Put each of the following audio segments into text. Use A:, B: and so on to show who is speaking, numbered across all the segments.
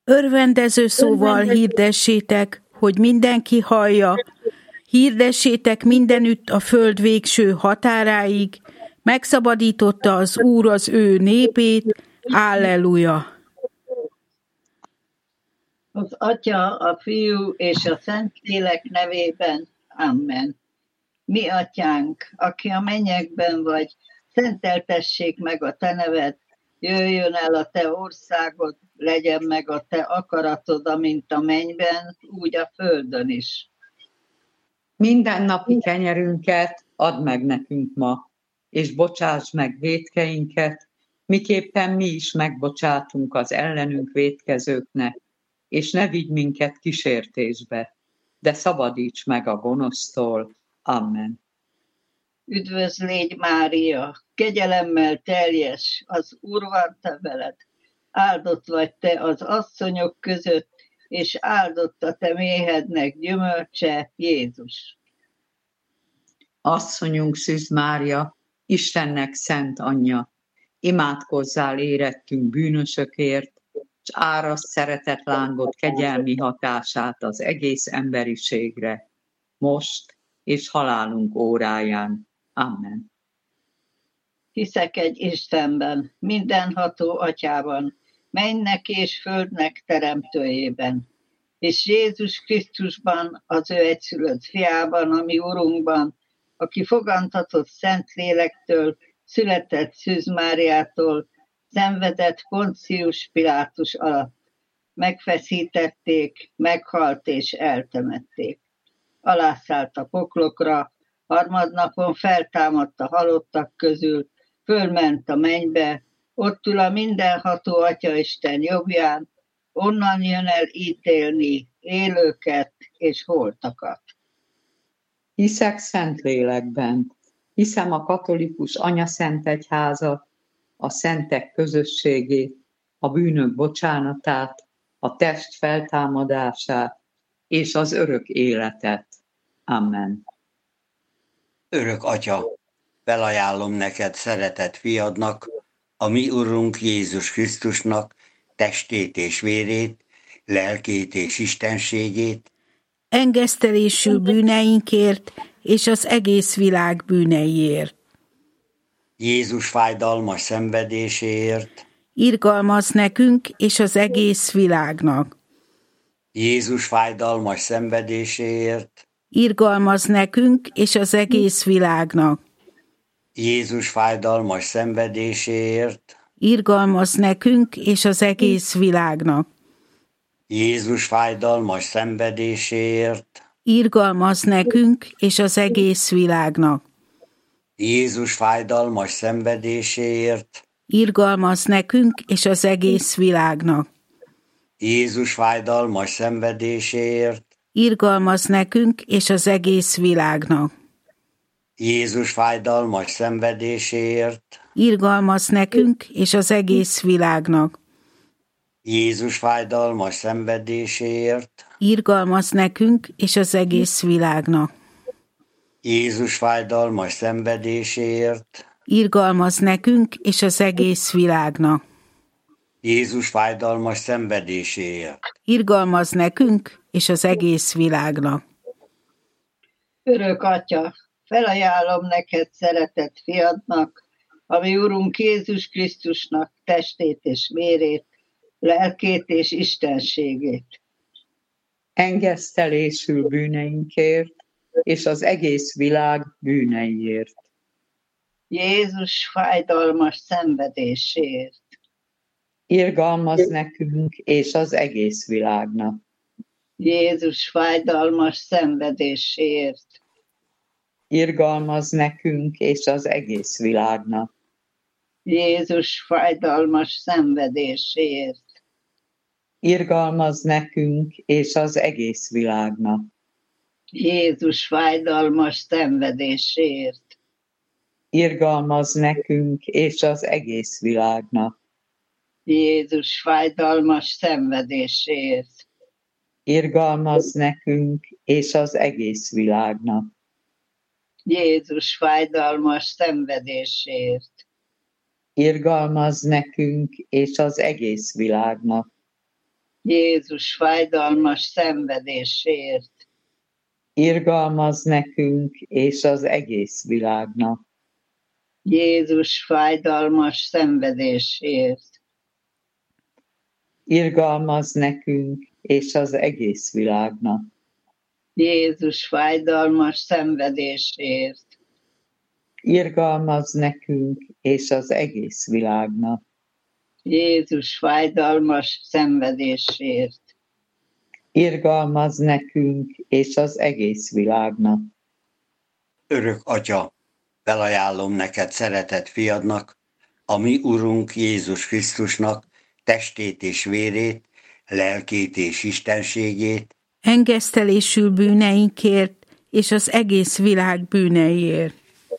A: Örvendező szóval hirdessétek, hogy mindenki hallja, hirdessétek mindenütt a föld végső határáig, megszabadította az Úr az ő népét, Halleluja!
B: Az Atya, a Fiú és a Szentlélek nevében. Amen. Mi Atyánk, aki a mennyekben vagy, szenteltessék meg a te neved, jöjjön el a te országod, legyen meg a te akaratod, amint a mennyben, úgy a földön is.
C: Mindennapi kenyerünket add meg nekünk ma, és bocsáss meg vétkeinket, miképpen mi is megbocsátunk az ellenünk vétkezőknek, és ne vigy minket kísértésbe, de szabadíts meg a gonosztól. Amen.
B: Üdvözl légy, Mária, kegyelemmel teljes, az Úr van te veled. Áldott vagy te az asszonyok között, és áldott a te méhednek gyümölcse, Jézus.
C: Asszonyunk Szűz Mária, Istennek szent anyja, imádkozzál érettünk bűnösökért, s áraszt szeretetlángot kegyelmi hatását az egész emberiségre, most és halálunk óráján. Amen.
B: Hiszek egy Istenben, mindenható Atyában, mennynek és földnek teremtőjében, és Jézus Krisztusban, az ő egyszülött fiában, a mi Urunkban, aki fogantatott Szentlélektől, született Szűz Máriától, szenvedett Poncius Pilátus alatt. Megfeszítették, meghalt és eltemették. Alászállt a poklokra, harmadnapon feltámadt a halottak közül, fölment a mennybe, ott ül a mindenható Atyaisten jobbján, onnan jön el ítélni élőket és holtakat.
C: Hiszek Szentlélekben, hiszem a katolikus anyaszentegyházat, a szentek közösségét, a bűnök bocsánatát, a test feltámadását és az örök életet. Amen.
D: Örök Atya, felajánlom neked szeretett fiadnak, a mi Urunk Jézus Krisztusnak testét és vérét, lelkét és istenségét,
A: engesztelésű bűneinkért és az egész világ bűneiért.
D: Jézus fájdalmas szenvedéséért,
A: Irgalmaz nekünk és az egész világnak.
D: Jézus fájdalmas szenvedéséért,
A: Irgalmaz nekünk és az egész világnak.
D: Jézus fájdalmas szenvedéséért,
A: Irgalmaz nekünk és az egész világnak.
D: Jézus fájdalmas szenvedéséért,
A: Irgalmaz nekünk és az egész világnak.
D: Jézus fájdalmas szenvedéséért,
A: Irgalmaz nekünk és az egész világnak.
D: Jézus fájdalmas szenvedéséért,
A: Irgalmaz nekünk és az egész világnak.
D: Jézus fájdalmas szenvedéséért,
A: Irgalmaz nekünk és az egész világnak.
D: Jézus fájdalmas szenvedéséért,
A: Irgalmaz nekünk és az egész világnak.
D: Jézus fájdalmas szenvedéséért,
A: Irgalmaz nekünk és az egész világnak.
D: Jézus fájdalmas szenvedéséért.
A: Irgalmaz nekünk és az egész világnak.
B: Örök Atya, felajánlom neked szeretett fiadnak, a mi Urunk Jézus Krisztusnak testét és vérét, lelkét és istenségét.
C: Engesztelésül bűneinkért és az egész világ bűneiért.
B: Jézus fájdalmas szenvedéséért.
C: Irgalmaz nekünk és az egész világnak.
B: Jézus fájdalmas szenvedéséért.
C: Irgalmaz nekünk és az egész világnak.
B: Jézus fájdalmas szenvedéséért.
C: Irgalmaz nekünk és az egész világnak.
B: Jézus fájdalmas szenvedéséért.
C: Irgalmaz nekünk és az egész világnak.
B: Jézus fájdalmas szenvedéséért.
C: Irgalmaz nekünk és az egész világnak.
B: Jézus fájdalmas szenvedéséért.
C: Irgalmaz nekünk és az egész világnak.
B: Jézus fájdalmas szenvedéséért.
C: Irgalmaz nekünk és az egész világnak.
B: Jézus fájdalmas szenvedéséért.
C: Irgalmaz nekünk és az egész világnak.
B: Jézus fájdalmas szenvedéséért.
C: Irgalmaz nekünk és az egész világnak.
B: Jézus fájdalmas szenvedéséért.
C: Irgalmaz nekünk és az egész világnak.
D: Örök Atya, felajánlom neked szeretett fiadnak, a mi Urunk Jézus Krisztusnak testét és vérét, lelkét és istenségét,
A: engesztelésül bűneinkért és az egész világ bűneiért.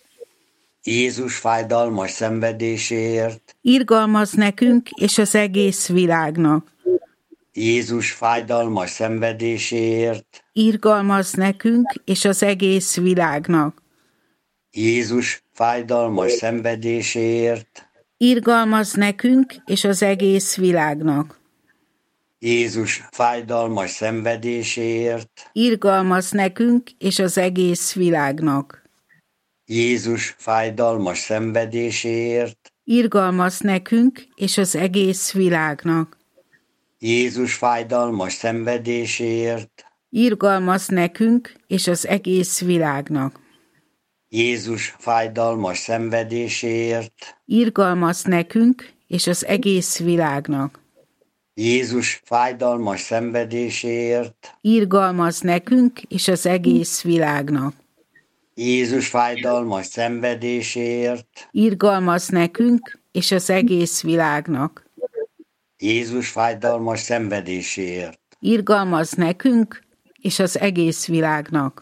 D: Jézus fájdalmas szenvedéséért,
A: Irgalmaz nekünk és az egész világnak.
D: Jézus fájdalmas szenvedéséért,
A: Irgalmaz nekünk és az egész világnak.
D: Jézus fájdalmas szenvedéséért,
A: Irgalmaz nekünk és az egész világnak.
D: Jézus fájdalmas szenvedéséért,
A: Irgalmaz nekünk és az egész világnak.
D: Jézus fájdalmas szenvedéséért,
A: Irgalmaz nekünk és az egész világnak.
D: Jézus fájdalmas szenvedéséért,
A: Irgalmaz nekünk és az egész világnak.
D: Jézus fájdalmas szenvedéséért,
A: Irgalmaz nekünk és az egész világnak.
D: Jézus fájdalmas szenvedéséért,
A: Irgalmaz nekünk és az egész világnak.
D: Jézus fájdalmas szenvedéséért,
A: Irgalmaz nekünk és az egész világnak.
D: Jézus fájdalmas szenvedéséért.
A: Irgalmaz nekünk és az egész világnak.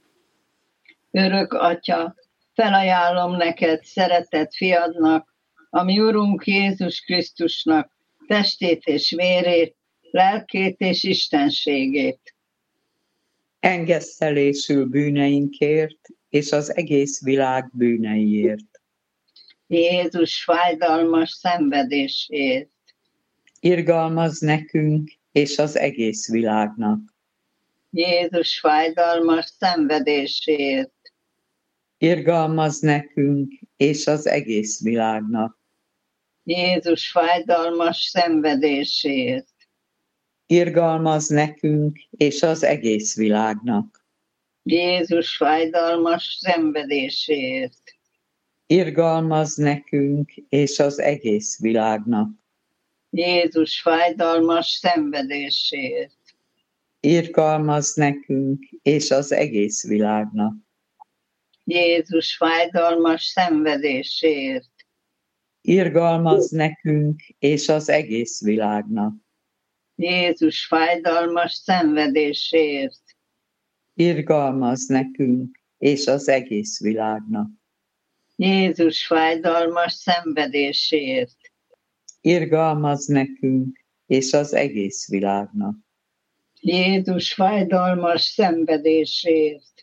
B: Örök Atya, felajánlom neked szeretett fiadnak, a mi Urunk Jézus Krisztusnak testét és vérét, lelkét és istenségét.
C: Engesztelésül bűneinkért és az egész világ bűneiért.
B: Jézus fájdalmas szenvedéséért.
C: Irgalmaz nekünk és az egész világnak.
B: Jézus fájdalmas szenvedéséért.
C: Irgalmaz nekünk és az egész világnak.
B: Jézus fájdalmas szenvedéséért.
C: Irgalmaz nekünk és az egész világnak.
B: Jézus fájdalmas szenvedéséért.
C: Irgalmaz nekünk és az egész világnak.
B: Jézus fájdalmas szenvedéséért.
C: Irgalmaz nekünk és az egész világnak.
B: Jézus fájdalmas szenvedéséért.
C: Irgalmaz nekünk és az egész világnak.
B: Jézus fájdalmas szenvedéséért.
C: Irgalmaz nekünk és az egész világnak.
B: Jézus fájdalmas szenvedéséért.
C: Irgalmaz nekünk és az egész világnak.
B: Jézus fájdalmas szenvedéséért.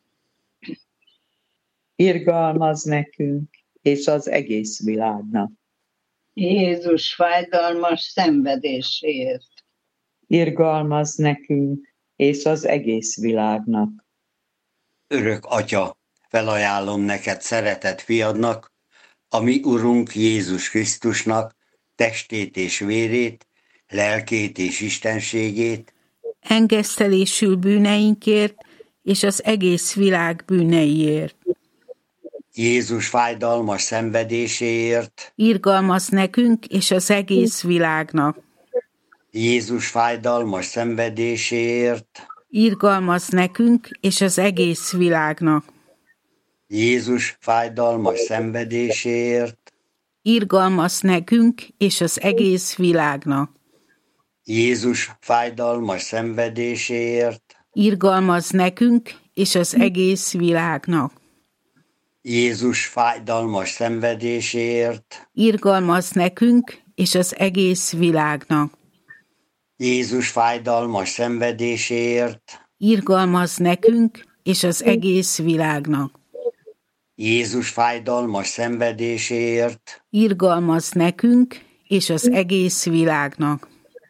C: Irgalmaz nekünk és az egész világnak.
B: Jézus fájdalmas szenvedéséért.
C: Irgalmaz nekünk és az egész világnak.
D: Örök Atya, felajánlom neked szeretett fiadnak, a mi Urunk Jézus Krisztusnak testét és vérét, lelkét és istenségét,
A: Engesztelésül bűneinkért és az egész világ bűneiért.
D: Jézus fájdalmas szenvedéséért,
A: Irgalmaz nekünk és az egész világnak.
D: Jézus fájdalmas szenvedéséért,
A: Irgalmaz nekünk és az egész világnak.
D: Jézus fájdalmas szenvedéséért,
A: Irgalmaz nekünk és az egész világnak.
D: Jézus fájdalmas szenvedéséért,
A: Irgalmaz nekünk és az egész világnak.
D: Jézus fájdalmas szenvedéséért,
A: Irgalmaz nekünk és az egész világnak.
D: Jézus fájdalmas szenvedéséért,
A: Irgalmaz nekünk és az egész világnak.
D: Jézus fájdalmas szenvedéséért,
A: Irgalmaz nekünk és az egész világnak.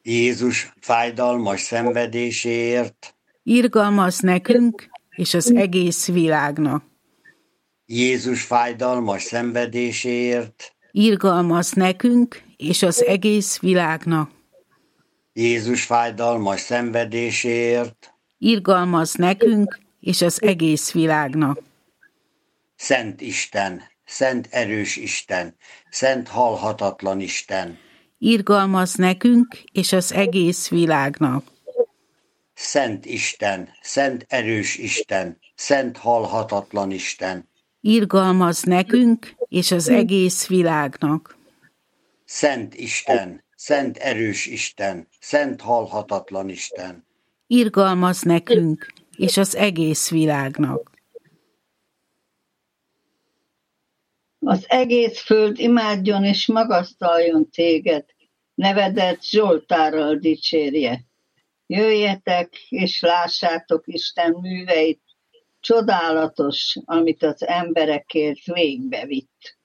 D: Jézus fájdalmas szenvedéséért,
A: irgalmaz nekünk és az egész világnak.
D: Jézus fájdalmas szenvedéséért,
A: Irgalmaz nekünk és az egész világnak.
D: Jézus fájdalmas szenvedéséért,
A: Irgalmaz nekünk és az egész világnak.
D: Szent Isten, Szent erős Isten, Szent halhatatlan Isten,
A: Irgalmaz nekünk és az egész világnak.
D: Szent Isten, Szent erős Isten, Szent halhatatlan Isten,
A: Irgalmaz nekünk és az egész világnak.
D: Szent Isten, Szent erős Isten, Szent halhatatlan Isten,
A: Irgalmaz nekünk és az egész világnak.
B: Az egész föld imádjon és magasztaljon téged, nevedet Zsoltárral dicsérje. Jöjjetek és lássátok Isten műveit, csodálatos, amit az emberekért végbevitt.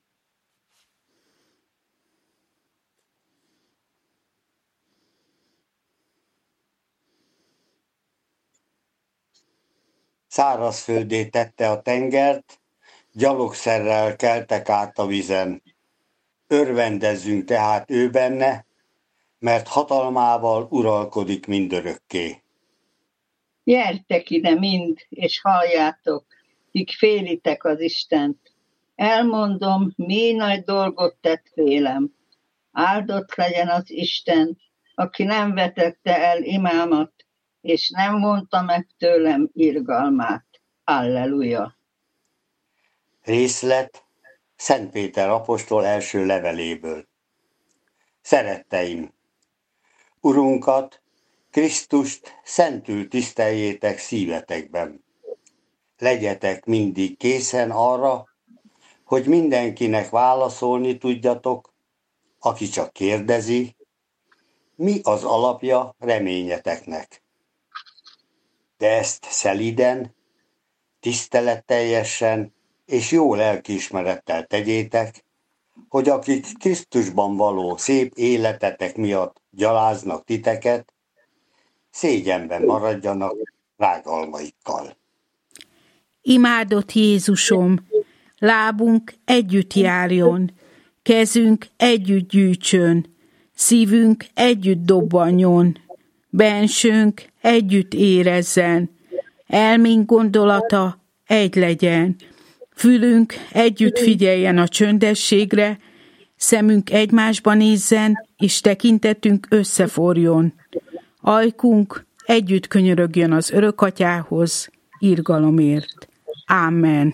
D: szárazföldé tette a tengert, gyalogszerrel keltek át a vizen. Örvendezzünk tehát ő benne, mert hatalmával uralkodik mindörökké.
B: Gyertek ide mind, és halljátok, kik félitek az Istent. Elmondom, mi nagy dolgot tett félem. Áldott legyen az Isten, aki nem vetette el imámat, és nem vonta meg tőlem irgalmát. Alleluja!
D: Részlet Szent Péter apostol első leveléből. Szeretteim! Urunkat, Krisztust szentül tiszteljétek szívetekben. Legyetek mindig készen arra, hogy mindenkinek válaszolni tudjatok, aki csak kérdezi, mi az alapja reményeteknek. De ezt szelíden, tiszteletteljesen és jó lelkiismerettel tegyétek, hogy akik Krisztusban való szép életetek miatt gyaláznak titeket, szégyenben maradjanak rágalmaikkal.
A: Imádott Jézusom, lábunk együtt járjon, kezünk együtt gyűjtsön, szívünk együtt dobbanjon, bensőnk együtt érezzen, elménk gondolata egy legyen, fülünk együtt figyeljen a csöndességre, szemünk egymásba nézzen, és tekintetünk összeforjon. Ajkunk együtt könyörögjön az Örökatyához, irgalomért. Amen.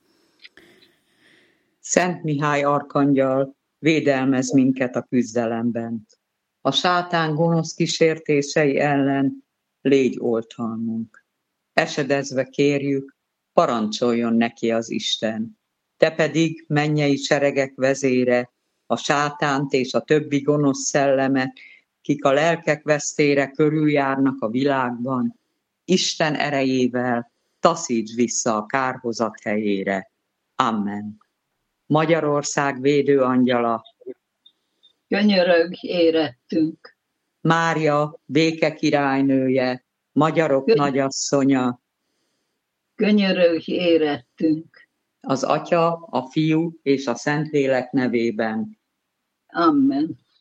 C: Szent Mihály arkangyal, védelmez minket a küzdelemben. A sátán gonosz kísértései ellen légy oltalmunk. Esedezve kérjük, parancsoljon neki az Isten. Te pedig, mennyei seregek vezére, a sátánt és a többi gonosz szellemet, kik a lelkek vesztére körüljárnak a világban, Isten erejével taszíts vissza a kárhozat helyére. Amen. Magyarország védőangyala,
B: Könyörögj érettünk.
C: Mária béke királynője, magyarok nagyasszonya,
B: Könyörögj érettünk.
C: az Atya, a Fiú és a Szentlélek nevében.
B: Amen.